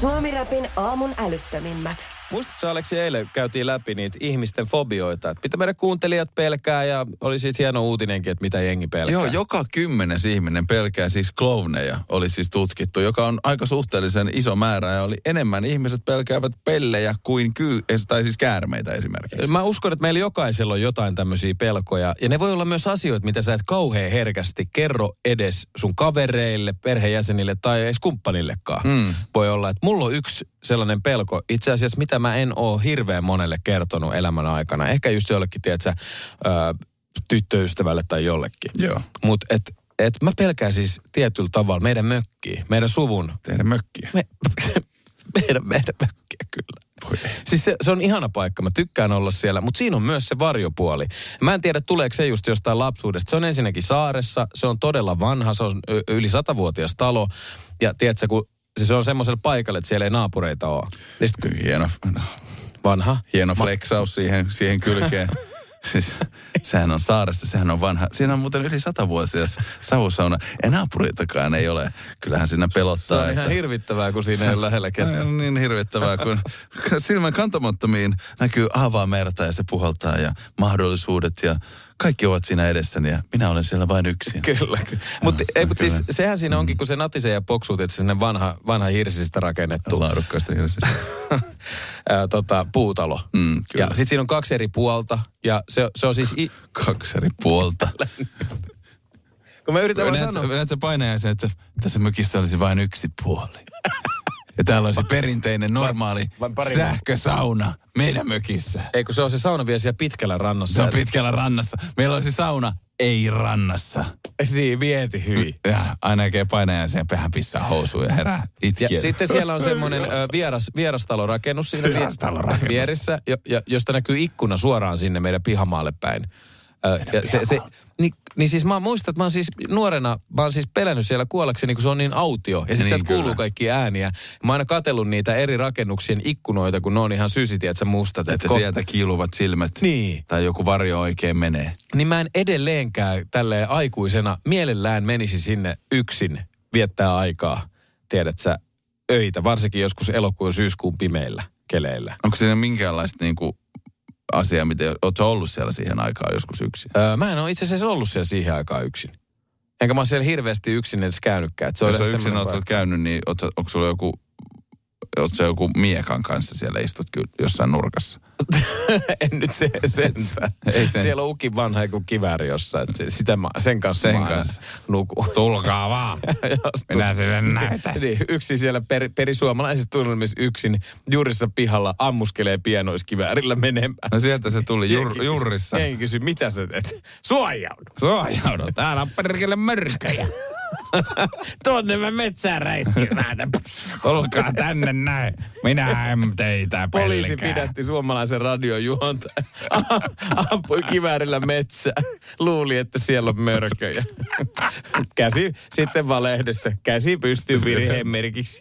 Suomi-räpin aamun älyttömimmät. Muistatko, Aleksi, eilen käytiin läpi niitä ihmisten fobioita, että mitä meidän kuuntelijat pelkää, ja oli siitä hieno uutinenkin, että mitä jengi pelkää. Joo, joka 10 ihminen pelkää siis klovneja, oli siis tutkittu, joka on aika suhteellisen iso määrä, ja oli enemmän ihmiset pelkäävät pellejä kuin tai siis käärmeitä esimerkiksi. Mä uskon, että meillä jokaisella on jotain tämmöisiä pelkoja, ja ne voi olla myös asioita, mitä sä et kauhean herkästi kerro edes sun kavereille, perheenjäsenille tai edes kumppanillekaan. Voi olla, että mulla on yksi sellainen pelko, itse asiassa mitä mä en ole hirveän monelle kertonut elämän aikana. Ehkä just jollekin, tiedätkö, tyttöystävälle tai jollekin. Joo. Mutta et mä pelkään siis tietyllä tavalla meidän mökkiä, meidän suvun. Teidän mökkiä? Meidän mökkiä kyllä. Siis se on ihana paikka, mä tykkään olla siellä, mutta siinä on myös se varjopuoli. Mä en tiedä, tuleeko se just jostain lapsuudesta. Se on ensinnäkin saaressa, se on todella vanha, se on yli 100-vuotias talo. Ja tiedätkö, kun se on semmoisella paikalla, että siellä ei naapureita ole. Hieno. Vanha. Hieno flexaus siihen kylkeen. Siis sehän on saaressa, sehän on vanha. Siinä on muuten yli 100-vuotias savusauna. Ja naapureitakaan ei ole. Kyllähän siinä pelottaa. Se on ihan hirvittävää, kun siinä ei ole lähellä ketään. On niin hirvittävää, kun silmän kantamattomiin näkyy avaa merta ja se puhaltaa ja mahdollisuudet ja kaikki ovat siinä edessäni ja minä olen siellä vain yksin. Kyllä. Mutta siis sehän siinä onkin, kun se natisee ja poksuu, että se vanha hirsistä rakennettu. Laadukkaista hirsistä. Puutalo. Ja sitten siinä on 2 eri puolta. Ja se on siis... 2 eri puolta. Kun mä yritän vaan sanoa... Näet sä painajaisen, että tässä mökissä olisi vain yksi puoli. Ja täällä olisi perinteinen, normaali sähkösauna meidän mökissä. Ei, kun se on se sauna vielä siellä pitkällä rannassa. Se on pitkällä rannassa. Meillä olisi sauna, ei rannassa. Niin, vieti hyi. Ja aina näkee painajaisen pehän pissaa housuun ja herää itkien. Ja sitten siellä on semmoinen vierastalorakennus siinä vieressä, josta näkyy ikkuna suoraan sinne meidän pihamaalle päin. Niin siis mä muistan, että mä oon siis nuorena, mä oon siis pelännyt siellä kuollakseni, kun se on niin autio. Ja sitten sieltä kuuluu kaikki ääniä. Mä oon aina katsellut niitä eri rakennuksien ikkunoita, kun ne on ihan sysitiä, että sä mustat. Että sieltä kiiluvat silmät. Niin. Tai joku varjo oikein menee. Niin mä en edelleenkään tälleen aikuisena mielellään menisi sinne yksin viettää aikaa, tiedät sä, öitä. Varsinkin joskus elokuun syyskuun pimeillä keleillä. Onko siinä minkäänlaista niinku asia, miten oot sä ollut siellä siihen aikaan joskus yksin? Mä en ole itse asiassa ollut siellä siihen aikaan yksin. Enkä mä ole siellä hirveästi yksin edes käynytkään. Jos sä yksin oot käynyt, niin onko sulla joku miekan kanssa siellä istut jossain nurkassa? En nyt sentään. Siellä on ukin vanha joku kivääri jossain. Sen kanssa nuku. Tulkaa vaan. Minä sinne näytän. Niin, yksin siellä perisuomalaisissa tunnelmissa yksin juurissa pihalla ammuskelee pienoiskiväärillä menemään. No sieltä se tuli juurissa. Ei kysy, mitä sä teet? Suojaudu. Täällä on perkele mörköjä. Tuonne mä metsään räiskin. Olkaa tänne näin. Minä en teitä pelkää. Poliisi pidätti suomalaisen radiojuontajan. Ampui kiväärillä metsää. Luuli, että siellä on mörköjä. Käsi sitten vaan lehdessä. Käsi pystyy virheen merkiksi.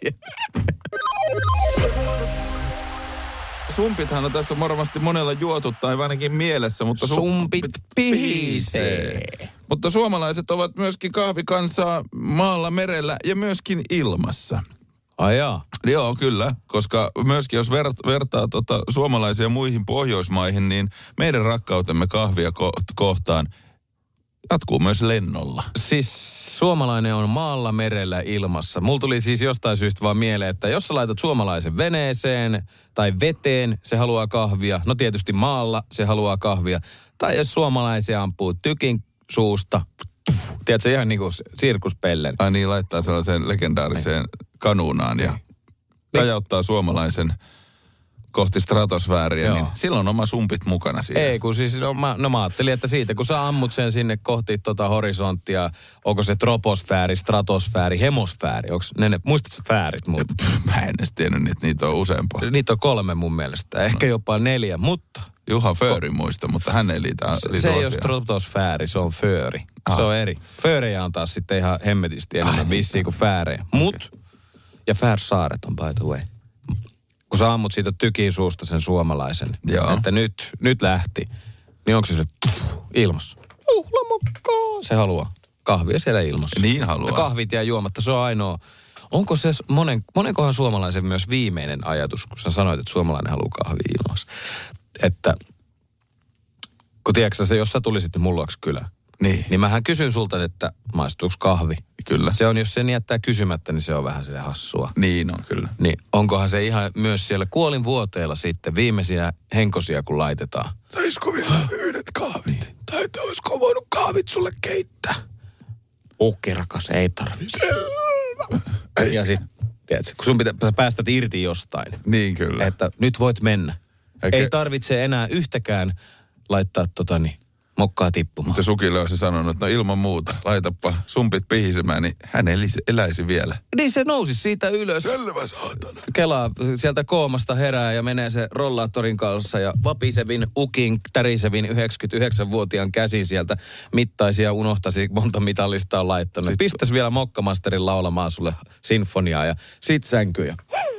Sumpithan on tässä varmasti monella juotu tai ainakin mielessä, mutta sumpit pihisee. Mutta suomalaiset ovat myöskin kahvikansaa maalla, merellä ja myöskin ilmassa. Ai jaa. Joo, kyllä, koska myöskin jos vertaa suomalaisia muihin Pohjoismaihin, niin meidän rakkautemme kahvia kohtaan jatkuu myös lennolla. Siis suomalainen on maalla, merellä, ilmassa. Mulla tuli siis jostain syystä vaan mieleen, että jos sä laitat suomalaisen veneeseen tai veteen, se haluaa kahvia. No tietysti maalla se haluaa kahvia. Tai jos suomalaisia ampuu tykin suusta, tiedätkö, ihan niin kuin sirkuspellen. Ai niin, laittaa sellaiseen legendaariseen kanuunaan ja kajauttaa suomalaisen kohti stratosfääriä, niin silloin on oma sumpit mukana siinä. Ei, kun siis, mä ajattelin, että siitä, kun sä ammut sen sinne kohti horisonttia, onko se troposfääri, stratosfääri, hemosfääri, muistatko fäärit muuten? Mä en edes tiennyt, että niitä on useampaa. Niitä on 3 mun mielestä, ehkä jopa 4, mutta... Juha Fööri muista, mutta hän ei liitä se ei ole stratosfääri, se on fööri. Se on eri. Föörejä on taas sitten ihan hemmetisti enemmän vissiin kuin fäärejä. Ja Färsaaret on by the way. Kun sä ammut siitä tykin suusta sen suomalaisen, että nyt lähti, niin onko se ilmassa? Juhlamokkaa. Se haluaa kahvia siellä ilmassa. Niin haluaa. Mutta kahvit jää juomatta, se on onko se monenkohan suomalaisen myös viimeinen ajatus, kun sä sanoit, että suomalainen haluaa kahvia ilmassa. Että kun tiedätkö sä, jos sä tulisit nyt mullaksi kylään, niin mähän kysyn sulta, että maistuuko kahvi? Kyllä. Se on, jos sen jättää kysymättä, niin se on vähän se hassua. Niin on kyllä. Niin onkohan se ihan myös siellä kuolinvuoteella sitten viimeisiä henkosia, kun laitetaan? Saisiko vielä yhdet kahvit? Niin. Tai olisiko voinut kahvit sulle keittää? Okei, rakas, ei tarvitse. Selvä. Ja sitten, tiedätkö, kun sun pitää päästä irti jostain. Niin kyllä. Että nyt voit mennä. Ei tarvitse enää yhtäkään laittaa mokkaa tippumaan. Mutta Sukille olisi sanonut, että no ilman muuta, laitapa sumpit pihisemään, niin hän eläisi vielä. Niin se nousi siitä ylös. Selvä saatana. Kelaa sieltä koomasta herää ja menee se rollaattorin kanssa ja vapisevin tärisevin 99-vuotiaan käsi sieltä mittaisi ja unohtasi monta mitallista on laittanut. Sitten pistäisi vielä mokkamasterin laulamaan sulle sinfoniaa ja sit sänkyjä.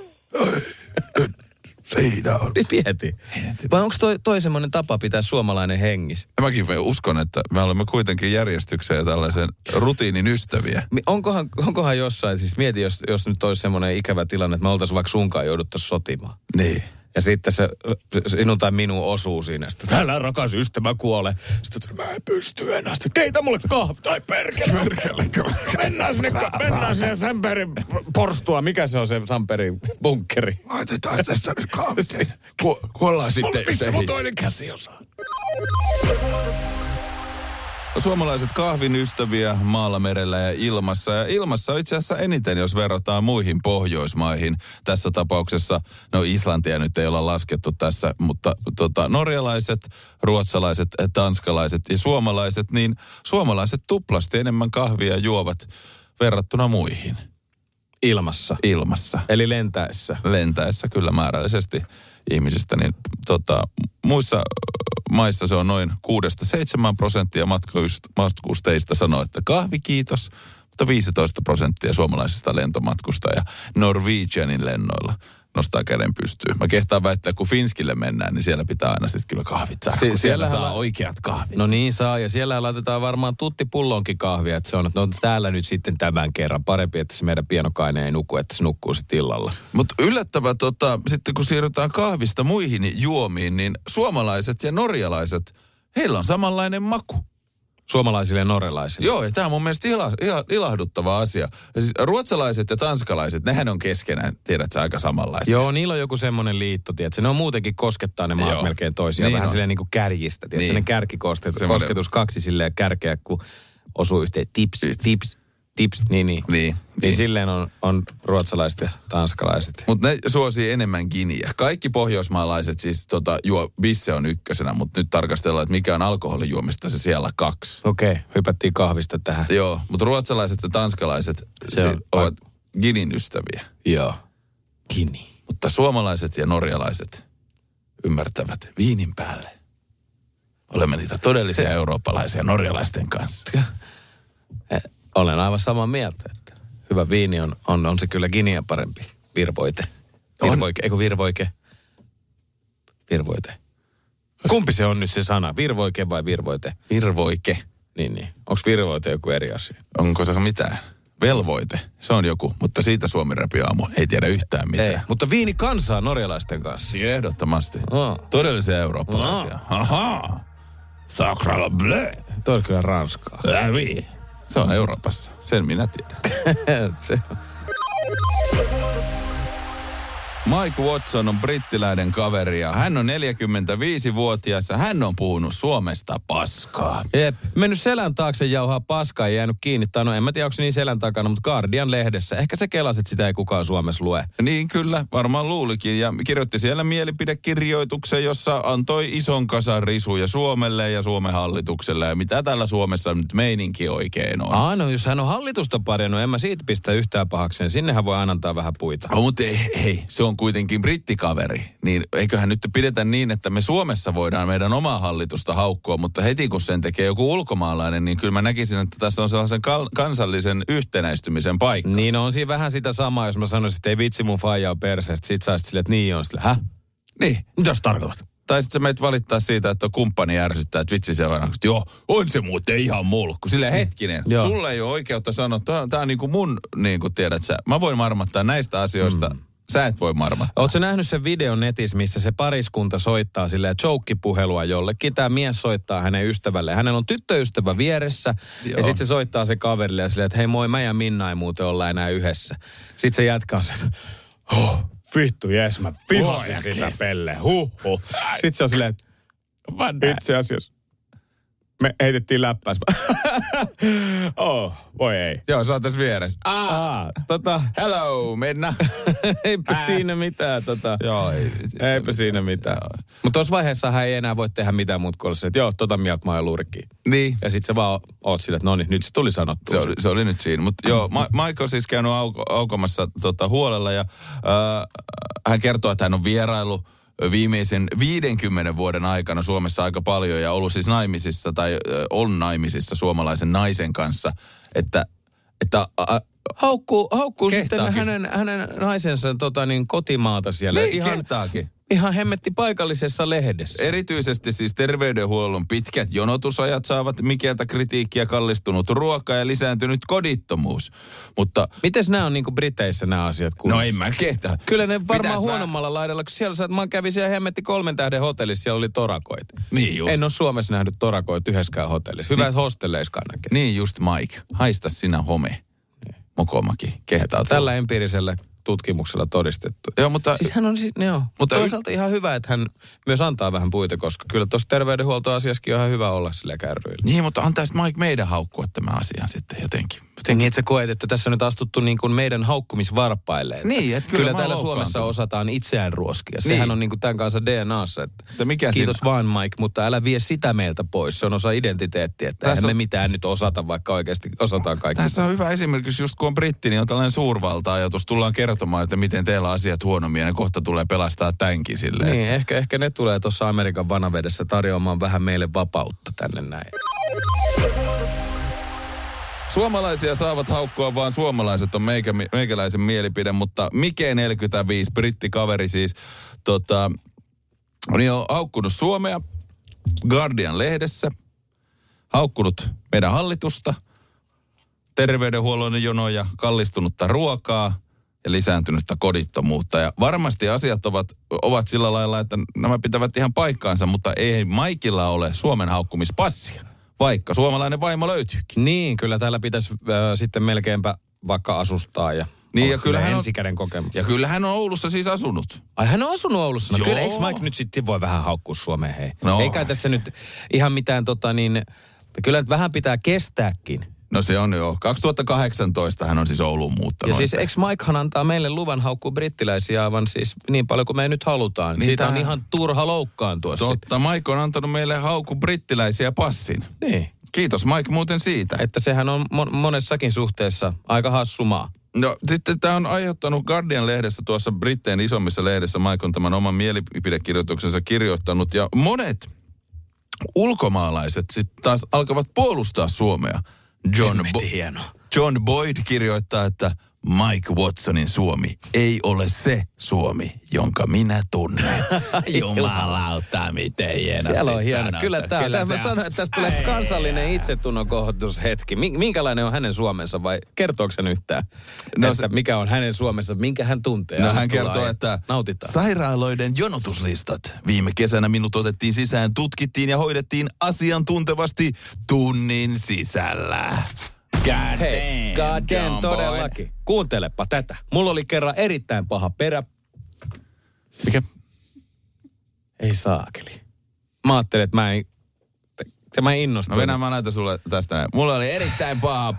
Siinä on. Mieti. Vai onko toi semmoinen tapa pitää suomalainen hengissä? Mäkin uskon, että me olemme kuitenkin järjestykseen ja tällaisen rutiinin ystäviä. Onkohan jossain, siis mieti, jos nyt olisi semmoinen ikävä tilanne, että me oltaisiin vaikka sunkaan jouduttaisiin sotimaan. Niin. Ja sitten se sinun tai minun osuu siinä. Sitten, älä rakas ystävä kuole. Sitten mä en pysty enää. Sitten, keitä mulle kahvi tai perkele. Mennään sinne Samperin porstua. Mikä se on se Samperin bunkkeri? Laitetaan tässä nyt kahvit. Kuollaan sitten. Missä mun toinen käsi osaa? Suomalaiset kahvin ystäviä maalla, merellä ja ilmassa. Ja ilmassa on itse asiassa eniten, jos verrataan muihin Pohjoismaihin. Tässä tapauksessa, no Islantia nyt ei olla laskettu tässä, mutta norjalaiset, ruotsalaiset, tanskalaiset ja suomalaiset, niin suomalaiset tuplasti enemmän kahvia juovat verrattuna muihin. Ilmassa. Ilmassa. Eli lentäessä. Lentäessä kyllä määrällisesti ihmisistä, niin muissa maissa se on noin 6-7% matkusteista sanoo, että kahvi kiitos, mutta 15% suomalaisista lentomatkusta ja Norwegianin lennoilla nostaa käden pystyyn. Mä kehtaan väittää, että kun Finskille mennään, niin siellä pitää aina sitten kyllä kahvit saada, siellä saa oikeat kahvit. No niin saa, ja siellä laitetaan varmaan tuttipullonkin kahvia, että se on, että no täällä nyt sitten tämän kerran parempi, että se meidän pienokainen ei nuku, että se nukkuu sitten illalla. Mutta yllättävää, sitten kun siirrytään kahvista muihin juomiin, niin suomalaiset ja norjalaiset, heillä on samanlainen maku. Suomalaisille ja norjalaisille. Joo, ja tämä on mun mielestä ilahduttava asia. Ja siis ruotsalaiset ja tanskalaiset, nehän on keskenään, tiedätkö, aika samanlaisia. Joo, niillä on joku semmoinen liitto, tiedätkö. Ne on muutenkin koskettaa ne maat melkein toisiaan. Niin vähän silleen niin kuin kärjistä, tiedätkö. Niin. Kärkikosketus kaksi silleen kärkeä, kun osuu yhteen tips, niin. Niin silleen on ruotsalaiset ja tanskalaiset. Mutta ne suosii enemmän giniä. Kaikki pohjoismaalaiset siis juo, bisse on ykkösenä, mutta nyt tarkastellaan, että mikä on alkoholijuomista se siellä 2. Okei, hypättiin kahvista tähän. Joo, mutta ruotsalaiset ja tanskalaiset ovat ginin ystäviä. Joo, gini. Mutta suomalaiset ja norjalaiset ymmärtävät viinin päälle. Olemme niitä todellisia eurooppalaisia norjalaisten kanssa. Olen aivan samaa mieltä, että hyvä viini on se kyllä giniä parempi. Virvoite. Virvoite. Kumpi se on nyt se sana? Virvoike vai virvoite? Virvoike. Niin. Onko virvoite joku eri asia? Onko se mitään? Velvoite. Se on joku, mutta siitä Suomi-räpi aamu ei tiedä yhtään mitään. Ei, mutta viini kansaa norjalaisten kanssa. Ehdottomasti. Todellisia eurooppalaisia. Ahaa. Sacre bleu. Toi on kyllä ranskaa. Se on Euroopassa. Sen minä tiedän. Se. Mike Watson on brittiläinen kaveri ja hän on 45-vuotias ja hän on puhunut Suomesta paskaa. Jep. Mennyt selän taakse jauhaa paskaa ja jäänyt kiinni. Tai no en mä tiedä, onko se niin selän takana, mutta Guardian-lehdessä. Ehkä se kelasi, että sitä ei kukaan Suomessa lue. Niin kyllä, varmaan luulikin. Ja kirjoitti siellä mielipidekirjoituksen, jossa antoi ison kasan risuja Suomelle ja Suomen hallitukselle. Ja mitä täällä Suomessa nyt meininki oikein on. No jos hän on hallitusta parjannut, en mä siitä pistä yhtään pahakseen. Sinnehän voi aina antaa vähän puita. Mutta ei, se on kuitenkin brittikaveri, niin eiköhän nyt pidetä niin, että me Suomessa voidaan meidän omaa hallitusta haukkua, mutta heti kun sen tekee joku ulkomaalainen, niin kyllä mä näkisin, että tässä on sellaisen kansallisen yhtenäistymisen paikka. Niin on siinä vähän sitä samaa, jos mä sanoisin, että ei vitsi mun faija on perseestä, sit saisit silleen, että niin on sille, Niin. Mitä sä tarkoitat? Tai sitten sä menet valittaa siitä, että kumppani ärsyttää, että vitsi se on, että joo, on se muuten ihan mulkku. Silleen hetkinen, sulla ei ole oikeutta sanoa, tää on niinku mun, niinku tiedät sä, mä voin marmattaa näistä asioista, sä et voi marmattaa. Ootko nähnyt sen videon netissä, missä se pariskunta soittaa silleen joke-puhelua jollekin? Tämä mies soittaa hänen ystävälleen. Hänellä on tyttöystävä vieressä. Joo. Ja sitten se soittaa se kaverille ja silleen, että hei moi, mä ja Minna ei muuten olla enää yhdessä. Sitten se jätkä on se, että vittu jes, mä vihasin sitä Pelle. Sitten se on silleen, että itse asiassa me heitettiin läppäs. Voi ei. Joo, sä oot tässä vieressä. Hello, Minna. Eipä siinä mitään. Joo, eipä siinä mitään. Mutta tuossa vaiheessa hän ei enää voi tehdä mitään muuta kuin se, että joo, mieltä mä oon lurkkiin. Niin. Ja sit sä vaan oot sille, että no niin, nyt se tuli sanottua. Se oli nyt siinä. Mutta joo, Mike on siis käynyt aukomassa huolella ja hän kertoo, että hän on vierailu viimeisen 50 vuoden aikana Suomessa aika paljon ja ollut siis naimisissa tai on naimisissa suomalaisen naisen kanssa, että haukkuu sitten hänen naisensa kotimaata siellä. Niin, kehtaakin. Ihan hemmetti paikallisessa lehdessä. Erityisesti siis terveydenhuollon pitkät jonotusajat saavat mikeltä kritiikkiä, kallistunut ruoka ja lisääntynyt kodittomuus. Mutta mites nämä on Briteissä nämä asiat kunnossa? No en mä kehtaa. Kyllä ne varmaan huonommalla laidalla, kun siellä mä kävin siellä hemmetti 3 tähden hotellissa, siellä oli torakoita. Niin just. En ole Suomessa nähnyt torakoita yhdessäkään hotellissa. Hyvä hostelleissa kannankin. Niin just Mike. Haista sinä home. Mokomakin kehtaa. Tällä empiirisellä tutkimuksella todistettu. Joo, mutta siis hän on mutta toisaalta ihan hyvä, että hän myös antaa vähän puita, koska kyllä tuossa terveydenhuoltoasiassakin on ihan hyvä olla sillä kärryillä. Niin, mutta antaa sitten Mike meidän haukkua tämän asian sitten jotenkin. Niin, että sä koet, että tässä on nyt astuttu niin kuin meidän haukkumisvarpaille. Niin, että kyllä täällä Suomessa osataan itseään ruoskia. Niin. Sehän on niin kuin tämän kanssa DNAssa. Että kiitos vaan Mike, mutta älä vie sitä meiltä pois. Se on osa identiteettiä, että eihän me mitään nyt osata, vaikka oikeasti osataan kaikki. Tässä on hyvä esimerkiksi, just kun on britti, niin on tällainen suurvalta-ajatus. Tullaan kertomaan, että miten teillä on asiat huonommin ja ne kohta tulee pelastaa tämänkin silleen. Niin, ehkä ne tulee tuossa Amerikan vanavedessä tarjoamaan vähän meille vapautta tänne näin. Suomalaisia saavat haukkua, vaan suomalaiset on meikäläisen mielipide, mutta Mike 45, brittikaveri siis, on jo haukkunut Suomea Guardian-lehdessä, haukkunut meidän hallitusta, terveydenhuollon jonoja, kallistunutta ruokaa ja lisääntynyttä kodittomuutta. Ja varmasti asiat ovat sillä lailla, että nämä pitävät ihan paikkaansa, mutta ei Maikilla ole Suomen haukkumispassia. Vaikka suomalainen vaimo löytyykin. Niin, kyllä täällä pitäisi sitten melkeinpä vaikka asustaa ja niin, ja kyllä hän ensikäden kokemus. Ja kyllä hän on Oulussa siis asunut. Ai hän on asunut Oulussa? No kyllä, eikö Mike nyt sitten voi vähän haukkua Suomeen, hei? No. Eikä tässä nyt ihan mitään kyllä nyt vähän pitää kestääkin. No se on jo. 2018 hän on siis Ouluun muuttanut. Ja siis eikö Mikehan antaa meille luvan haukkua brittiläisiä aivan siis niin paljon kuin me nyt halutaan. Niin siitä on ihan turha loukkaantua. Totta, Mike on antanut meille haukku brittiläisiä passin. Niin. Kiitos Mike muuten siitä. Että sehän on monessakin suhteessa aika hassu maa. No sitten tämä on aiheuttanut Guardian-lehdessä, tuossa Britteen isommissa lehdessä, Mike on tämän oman mielipidekirjoituksensa kirjoittanut. Ja monet ulkomaalaiset sitten taas alkavat puolustaa Suomea. John Boyd kirjoittaa, että Mike Watsonin Suomi ei ole se Suomi, jonka minä tunnen. Jumalauta, miten hienosti. Siellä on hieno. Kyllä tämä mä sanoin, että tästä tulee kansallinen itsetunnon kohotushetki. Minkälainen on hänen Suomensa vai kertooko hän yhtään, että mikä on hänen Suomensa, minkä hän tuntee? No hän kertoo, että nautitaan. Sairaaloiden jonotuslistat. Viime kesänä minut otettiin sisään, tutkittiin ja hoidettiin asiantuntevasti tunnin sisällä. God damn, todellakin. Kuuntelepa tätä. Mulla oli kerran erittäin paha perä. Mikä? Ei saakeli. Mä ajattelin, että mä en innostunut. No Venä, mä näytän sulle tästä näin. Mulla oli erittäin paha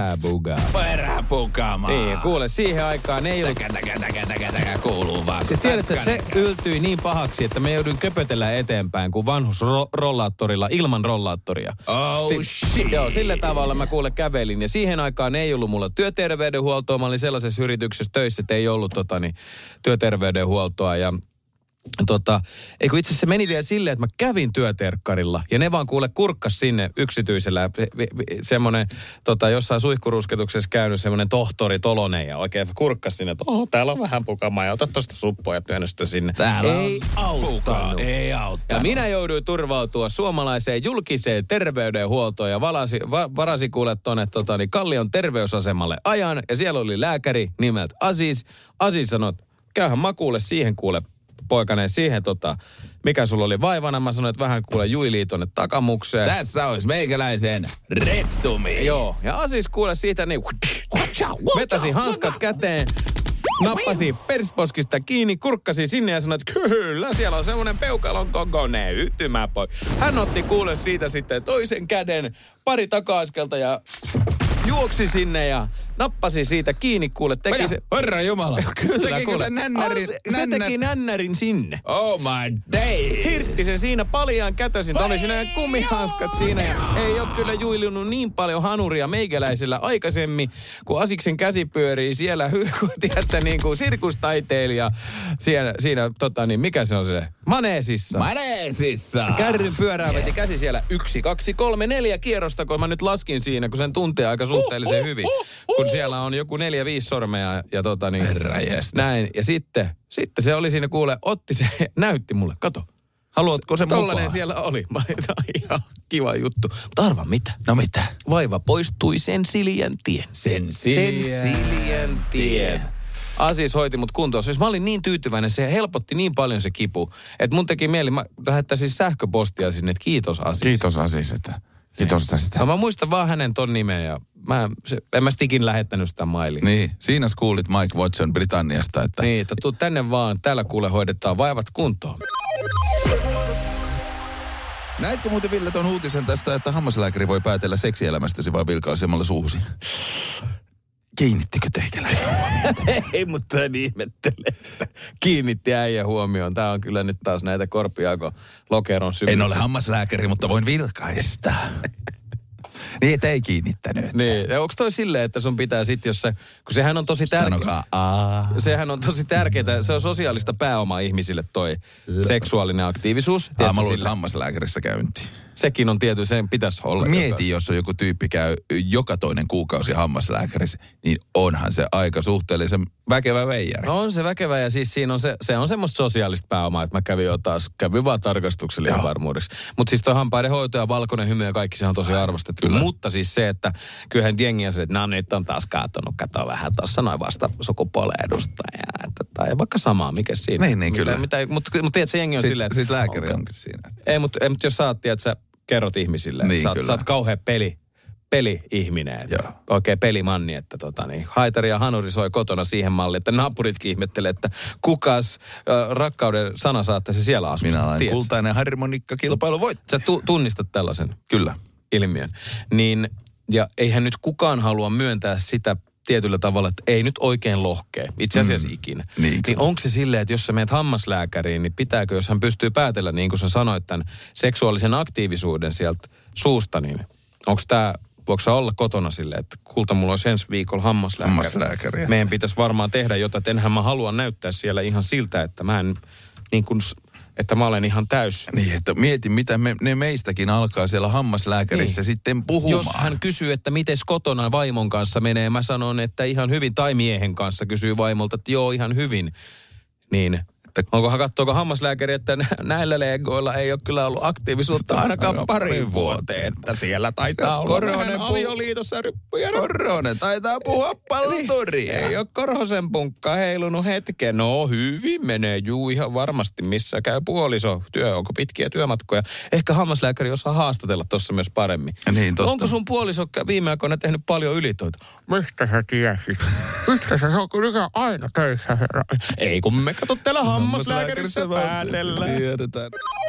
peräpuka. Niin, kuule, siihen aikaan ei ollut... Täkä kuuluu vaan. Siis tiedätkö, että se yltyi niin pahaksi, että me joudun köpötellä eteenpäin kuin vanhusrollaattorilla, ilman rollaattoria. Shit. Joo, sillä tavalla mä kuule kävelin. Ja siihen aikaan ei ollut mulla työterveydenhuoltoa. Mä olin sellaisessa yrityksessä töissä, että ei ollut työterveydenhuoltoa. Ja Eikö itse asiassa se meni vielä silleen, että mä kävin työterkkarilla ja ne vaan kuule kurkkas sinne yksityisellä semmoinen jossain suihkurusketuksessa käynyt semmoinen tohtori Tolonen ja oikein kurkkas sinne, että täällä on vähän pukamaa ja ota tosta suppua ja työnnä sitä sinne. Täällä ei auttanut. Ei auttanut. Ja minä jouduin turvautua suomalaiseen julkiseen terveydenhuoltoon ja varasi kuule tonne Kallion terveysasemalle ajan ja siellä oli lääkäri nimeltä Aziz. Aziz sanoi, käyhän makuulle siihen kuule poikainen siihen mikä sulla oli vaivana. Mä sanoin, että vähän kuule juilii tonne takamukseen. Tässä olisi meikäläisen rettumi. Joo, ja Aziz kuule siitä niin vetäsi hanskat käteen, nappasi persposkista kiinni, kurkkasi sinne ja sanoi, että kyllä, siellä on semmoinen peukalon kokoinen yhtymä, Hän otti kuule siitä sitten toisen käden, pari taka-askelta ja juoksi sinne ja nappasi siitä kiinni, kuule, teki se... Herra Jumala. Kyllä, tekikö kuule. se nännärin? Se teki nännärin sinne. Oh my day. Hirtti sen siinä paljaan kätösin. Oli siinä kumihanskat siinä ja ei ole kyllä juilinut niin paljon hanuria meikäläisellä aikaisemmin, kun Asiksen käsi pyörii siellä, tiedätkö, niin kuin sirkustaiteilija siinä mikä se on se? Maneesissa. Kärryn pyörää veti käsi siellä 1, 2, 3, 4 kierrosta, kun mä nyt laskin siinä, kun sen tuntee aika suhteellisen hyvin. Kun siellä on joku 4-5 sormea ja näin. Ja sitten se oli siinä kuule, otti se, näytti mulle, kato. Haluatko se mukaan? Tollainen siellä oli. Ihan kiva juttu. Mutta arva mitä? No mitä? Vaiva poistui sen Siljän tien. Sen Siljän tien. Aziz hoiti mut kuntoon. Siis mä olin niin tyytyväinen, se helpotti niin paljon se kipu, että mun teki mieli, mä lähettäisin sähköpostia sinne, että kiitos Aziz. Kiitos Aziz, että kiitos tästä. No, mä muistan vaan hänen ton nimen ja en mä stikin lähettänyt sitä mailia. Niin, siinä kuulit Mike Watson Britanniasta, että... Niin, että tuu tänne vaan, täällä kuule hoidetaan vaivat kuntoon. Näitkö muuten Ville ton uutisen tästä, että hammaslääkäri voi päätellä seksielämästäsi vai vilkaisemalla suusi? Kiinnittikö teikäläisen huomioon? Ei, mutta en ihmettele. Kiinnitti äijä huomioon. Tää on kyllä nyt taas näitä Korpiako lokeron syvyyttä. En ole hammaslääkäri, mutta voin vilkaista. Niin, et ei kiinnittänyt. Niin, onko toi silleen, että sun pitää sit, jos se, kun sehän on tosi tärkeää. Sanokaa Sehän on tosi tärkeää, se on sosiaalista pääomaa ihmisille toi seksuaalinen aktiivisuus. Mä luulen hammaslääkärissä käyntiin. Sekin on tietysti, sen pitäisi olla. Mieti, jos on joku tyyppi käy joka toinen kuukausi hammaslääkärissä, niin onhan se aika suhteellisen väkevä veijari. No on se väkevä ja siis siinä on se on semmoista sosiaalista pääomaa, että mä kävin vaan tarkastuksella ihan varmuudeksi. Mutta siis toi hampaiden hoito ja valkoinen hymy ja kaikki se on tosi arvostettu. Kyllä. Mutta siis se, että kyllähän jengi on se, että nyt on taas kaatunut, kato vähän tuossa noin vasta sukupuolen edustajaa. Tai vaikka samaa, mikä siinä. Niin, kyllä. Mutta tiedätkö, jengi on silleen, että... Sitten lääkäri onkin siinä. Ei, mutta jos sä oot, sä kerrot ihmisille, niin, että sä oot kauhean peli-ihminen, oikein pelimanni, että haitari ja hanuri soi kotona siihen malliin, että naapuritkin ihmettelee, että kukas rakkauden sana saattaisi siellä asua. Minä olen kultainen harmonikkakilpailu voittaa. Sä tunnistat tällaisen Kyllä ilmiön. Niin, ja eihän nyt kukaan halua myöntää sitä tietyllä tavalla, että ei nyt oikein lohkee, itse asiassa ikinä. Niin onko se silleen, että jos sä menet hammaslääkäriin, niin pitääkö, jos hän pystyy päätellä, niin kuin sä sanoit, tämän seksuaalisen aktiivisuuden sieltä suusta, niin voiko sä olla kotona silleen, että kulta, mulla olisi ensi viikolla hammaslääkäri. Meidän pitäisi varmaan tehdä jotain, että enhän mä halua näyttää siellä ihan siltä, että mä en niin kuin... Että mä olen ihan täys. Niin, että mieti, mitä ne meistäkin alkaa siellä hammaslääkärissä sitten puhumaan. Jos hän kysyy, että mites kotona vaimon kanssa menee, mä sanon, että ihan hyvin, tai miehen kanssa kysyy vaimolta, että joo, ihan hyvin. Niin, katsoako hammaslääkäri, että näillä legoilla ei ole kyllä ollut aktiivisuutta ainakaan parin vuoteen. Että siellä taitaa olla vähän avioliitossa ryppyjä. Korhonen taitaa puhua palturia. Ei ole Korhosen punkka heilunut hetken. No hyvin menee, juu ihan varmasti missä käy puoliso. Onko pitkiä työmatkoja? Ehkä hammaslääkäri osaa haastatella tuossa myös paremmin. Niin, totta. Onko sun puoliso viime aikoina tehnyt paljon ylitöitä? Mistä sä tiesit? Mistä sä on kyllä aina töissä? Ei kun me katso täällä hammaslääkärissä päätellään. Tiedetään.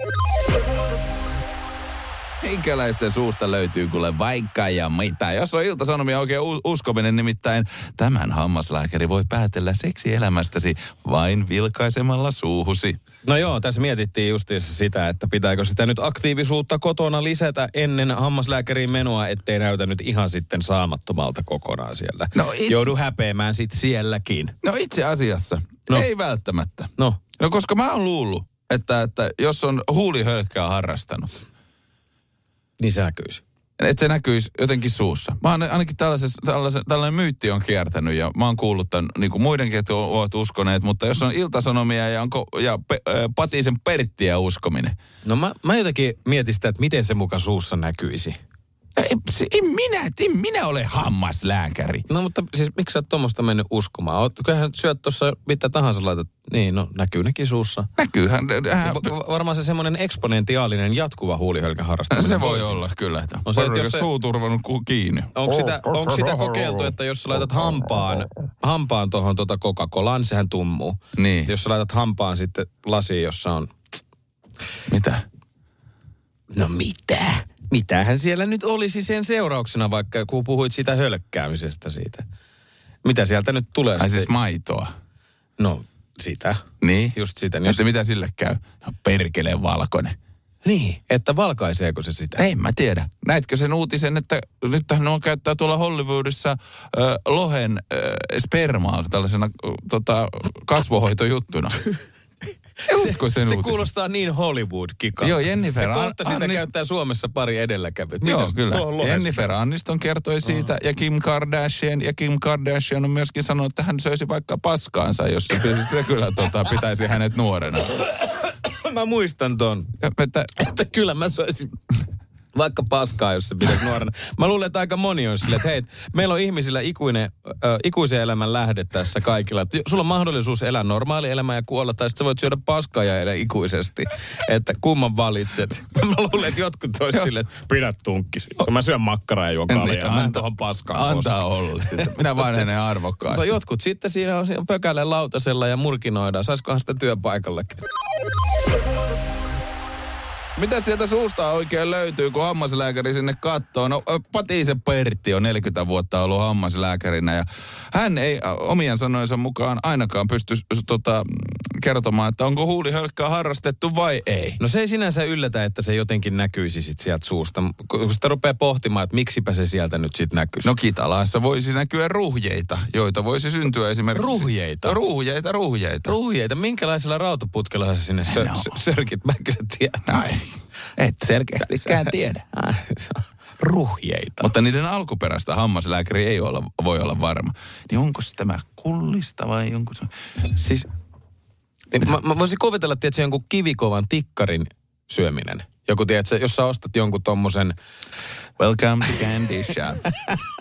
Meikäläisten suusta löytyy kuule vaikka ja mitä. Jos on Ilta-Sanomia oikein uskominen, nimittäin tämän hammaslääkäri voi päätellä seksielämästäsi vain vilkaisemalla suuhusi. No joo, tässä mietittiin justiinsa sitä, että pitääkö sitä nyt aktiivisuutta kotona lisätä ennen hammaslääkäriin menoa, ettei näytä nyt ihan sitten saamattomalta kokonaan siellä. Joudu häpeämään sitten sielläkin. No itse asiassa, ei välttämättä. No. No koska mä oon luullut, että jos on huulihölkkää harrastanut. Niin se näkyisi. Että se näkyisi jotenkin suussa. Mä oon ainakin tällainen myytti on kiertänyt ja mä oon kuullut tämän, niin kuin muidenkin, että ovat uskoneet, mutta jos on Ilta-Sanomia ja Patisen Perttiä uskominen. No mä jotenkin mietin sitä, että miten se muka suussa näkyisi. En minä ole hammaslääkäri. No mutta siis miksi sä oot tuommoista mennyt uskomaan? Kyllähän syöt tuossa mitä tahansa laitat. Niin, no näkyy nekin suussa. Näkyyhän. Varmaan se semmoinen eksponentiaalinen jatkuva huulihölkän harrastaminen. Se voi olla, kyllä. No se, jos se suu turvannut kiinni. Onko sitä kokeiltu, että jos sä laitat hampaan tuohon Coca-Colaan, sehän tummuu. Niin. Jos sä laitat hampaan sitten lasiin, jossa on... Mitä? No mitä? Mitähän siellä nyt olisi sen seurauksena, vaikka kun puhuit siitä hölkkäämisestä siitä? Mitä sieltä nyt tulee? Ai siis maitoa? No, sitä. Niin? Just sitä. Että mitä sille käy? Perkeleen valkoinen. Niin, että valkaiseeko se sitä? Ei mä tiedä. Näitkö sen uutisen, että nythän on käyttää tuolla Hollywoodissa lohen spermaa tällaisena kasvohoitojuttuna. Se kuulostaa niin Hollywood-kikalta. Joo, Jennifer ja kohta sitä käyttää Suomessa pari edelläkävijät. Joo, kyllä. Jennifer Aniston kertoi siitä ja Kim Kardashian on myöskin sanonut, että hän söisi vaikka paskaansa, jos se kyllä pitäisi hänet nuorena. Mä muistan ton, että kyllä mä söisin vaikka paskaa, jos se pitäisi nuorena. Mä luulen, että aika moni on silleen, että hei, meillä on ihmisillä ikuisen elämän lähde tässä kaikilla. Että sulla on mahdollisuus elää normaali elämä ja kuolla, tai sitten sä voit syödä paskaa ja elää ikuisesti. Että kumman valitset. Mä luulen, että jotkut tois silleen, että pidä tunkkisi. Mä syön makkaraa ja juon kaljaa. Mä en tohon paskaan antaa olla sitten. Minä vain hänen arvokkaasti. Mutta jotkut sitten siinä on pökälle lautasella ja murkinoidaan. Saiskohan sitä työpaikallakin? Mitä sieltä suusta oikein löytyy, kun hammaslääkäri sinne katsoo? No, Patisen Pertti on 40 vuotta ollut hammaslääkärinä ja hän ei omien sanojensa mukaan ainakaan pysty kertomaan, että onko huulihölkkää harrastettu vai ei. No se ei sinänsä yllätä, että se jotenkin näkyisi sit sieltä suusta. Kun sitä rupeaa pohtimaan, että miksipä se sieltä nyt sit näkyisi. No Kitalaassa voisi näkyä ruhjeita, joita voisi syntyä esimerkiksi... Ruhjeita? Ruhjeita. Minkälaisella rautaputkeella sä sinne sörkit? Mä kyllä tiedän. Et selkeästikään tiedä. Ruhjeita. Mutta niiden alkuperäistä hammaslääkäri ei voi olla varma. Niin onko se tämä kullista vai onko se... Siis... Mä voisin kuvitella, että se jonkun kivikovan tikkarin syöminen. Joku, tiedätkö, jos sä ostat jonkun tommosen... Welcome to candy shop.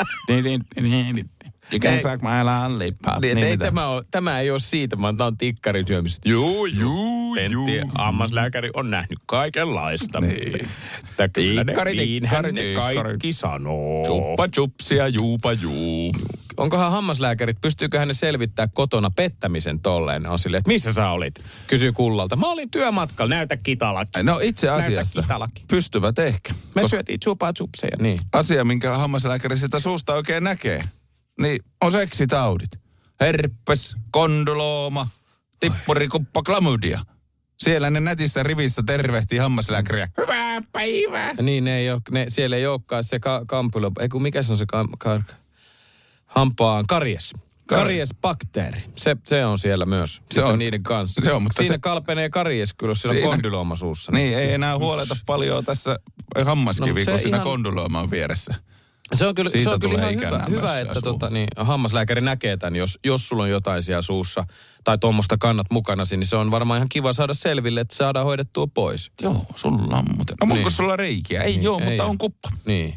You can suck my lollipop. Tämä ei ole siitä, vaan tämä on tikkarin syömisestä. Juu. Pentti, hammaslääkäri on nähnyt kaikenlaista. Niin. Tikkari, kaikki sanoo. Chuppa chupsia, juupa juu. Onkohan hammaslääkärit, pystyykö ne selvittää kotona pettämisen tolleen? On silleen, että missä sä olit? Kysyy Kullalta. Mä olin työmatkalla, näytä kitalaki. No itse asiassa pystyvät ehkä. Me syötiin chupaa chupseja, niin. Asia, minkä hammaslääkäri sitä suusta oikein näkee, niin on seksitaudit. Herpes, kondylooma, tippurikuppa, klamydia. Siellä ne netissä rivissä tervehtii hammaslääkäriä. Hyvää päivää! Niin, siellä ei olekaan se kampulo. Mikä se on se hampaan karies. Kariesbakteeri. Se on siellä myös. Se on niiden kanssa. Se on, mutta siinä kalpenee karies kyllä, jos siellä on kondylooma suussa. Niin, ei enää huoleta paljon tässä hammaskivi, kun siinä kondylooma on vieressä. Se on kyllä ihan hyvä että hammaslääkäri näkee tämän, jos sulla on jotain siellä suussa tai tuommoista kannat mukana, niin se on varmaan ihan kiva saada selville, että saadaan hoidettua pois. Joo, sulla on muuten. No, onko sulla reikiä? Ei mutta on kuppa. Niin.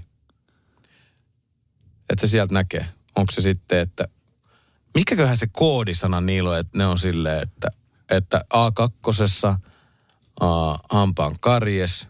Että se sieltä näkee. Onko se sitten, että... Mikäköhän se koodisana niillä on, että ne on silleen, että A2, hampaan karies.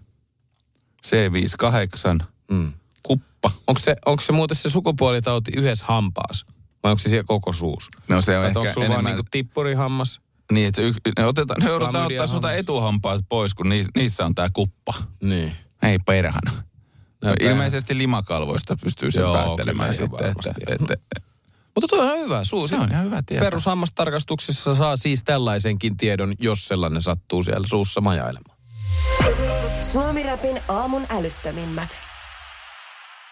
C58, kuppa. Onko se muuten se sukupuolitauti yhdessä hampaas? Vai onko se siellä koko suus? No se on ehkä onko sulla vaan niinku tippurihammas? Niin, että ne joudutaan ottaa sulta etuhampaat pois, kun niissä on tää kuppa. Niin. Ei perhana. No, ilmeisesti limakalvoista pystyy sen päättelemään sitten, että mutta tuo on ihan hyvä. Se on ihan hyvä tietää. Perushammastarkastuksessa saa siis tällaisenkin tiedon, jos sellainen sattuu siellä suussa majailemaan. Suomi-rapin aamun älyttömimmät.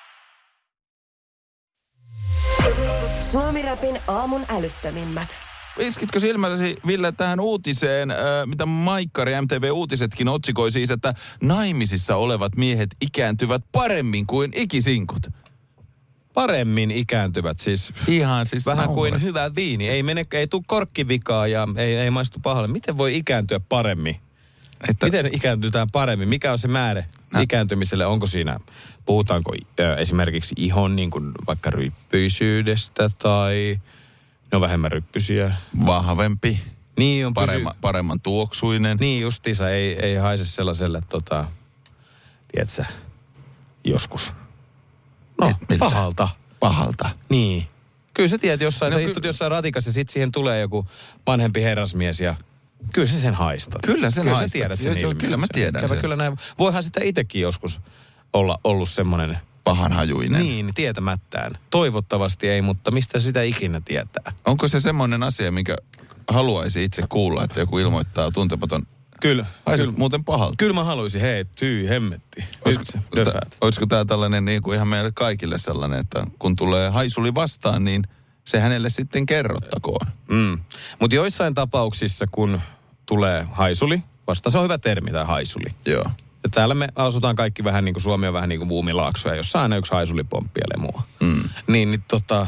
Suomi-rapin aamun älyttömimmät. iskitkö silmäsi, Ville, tähän uutiseen, mitä Maikkari MTV Uutisetkin otsikoi siis, että naimisissa olevat miehet ikääntyvät paremmin kuin ikisinkut. Paremmin ikääntyvät siis. Ihan siis Vähän kuin hyvä viini. Ei tule korkkivikaa ja ei maistu pahalle. Miten voi ikääntyä paremmin? Miten ikääntytään paremmin? Mikä on se määrä ikääntymiselle? Onko siinä, puhutaanko esimerkiksi ihon niin kuin vaikka ryppyisyydestä tai ne on vähemmän ryppysiä? Vahvempi. Niin on paremman tuoksuinen. Niin justiinsa, ei haise sellaiselle, tiedätkö, joskus. No, pahalta. Niin. Kyllä sä tiedät, sä istut jossain ratikassa ja sit siihen tulee joku vanhempi herrasmies ja kyllä sä sen haistat. Kyllä sen haistat. Sä tiedät sen ilmiön. Kyllä mä tiedän sen. Kyllä näin. Voihan sitä itsekin joskus olla ollut semmoinen pahanhajuinen. Niin, tietämättään. Toivottavasti ei, mutta mistä sitä ikinä tietää? Onko se semmoinen asia, minkä haluaisi itse kuulla, että joku ilmoittaa tuntematon? Kyllä. Haiset muuten pahalta. Kyllä mä haluaisin, hei, hemmetti. Olisiko tämä tällainen niin kuin ihan meille kaikille sellainen, että kun tulee haisuli vastaan, niin se hänelle sitten kerrottakoon. Mutta joissain tapauksissa, kun tulee haisuli, vasta se on hyvä termi tämä haisuli. Joo. Ja täällä me asutaan kaikki vähän niin kuin Suomi on vähän niin kuin Muumilaaksoja, jossa on aina yksi haisulipomppi ja lemua. Niin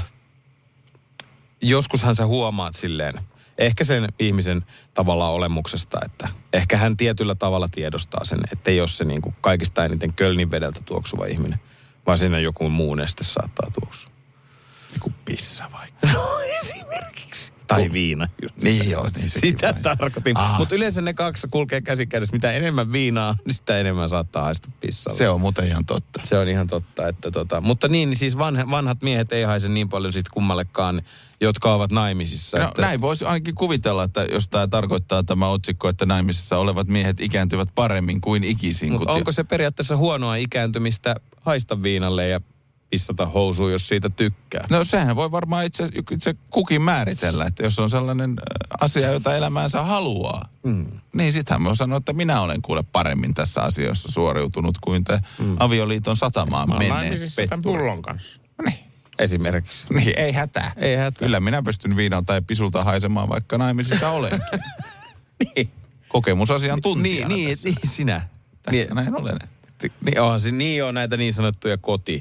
joskushan sä huomaat silleen, ehkä sen ihmisen tavallaan olemuksesta, että ehkä hän tietyllä tavalla tiedostaa sen, että ei ole se niin kuin kaikista eniten Kölnin vedeltä tuoksuva ihminen, vaan siinä joku muu neste saattaa tuoksua. Joku pissa vaikka. No esimerkiksi. Tai viina. Niin joo, niin sitä tarkoitin. Mutta yleensä ne kaksi kulkee käsi kädessä. Mitä enemmän viinaa, niin sitä enemmän saattaa haista pissalla. Se on muuten ihan totta. Se on ihan totta. Että mutta niin siis vanhat miehet ei haise niin paljon sit kummallekaan, jotka ovat naimisissa. No näin voisi ainakin kuvitella, että jos tämä tarkoittaa tämä otsikko, että naimisissa olevat miehet ikääntyvät paremmin kuin ikisinkut. Mutta onko se periaatteessa huonoa ikääntymistä haista viinalle ja pissata housuun, jos siitä tykkää? No sehän voi varmaan itse kukin määritellä, että jos on sellainen asia, jota elämäänsä haluaa, niin sittenhän voi sanoa, että minä olen kuule paremmin tässä asiassa suoriutunut kuin te avioliiton satamaan menneet petturit. Pullon kanssa. Niin. Esimerkiksi. Niin, ei hätää. Kyllä minä pystyn viinalta ja pisulta haisemaan, vaikka naimisissa olenkin. Niin. Kokemusasiantuntijana niin, sinä. Tässä näin olen. Niin on näitä niin sanottuja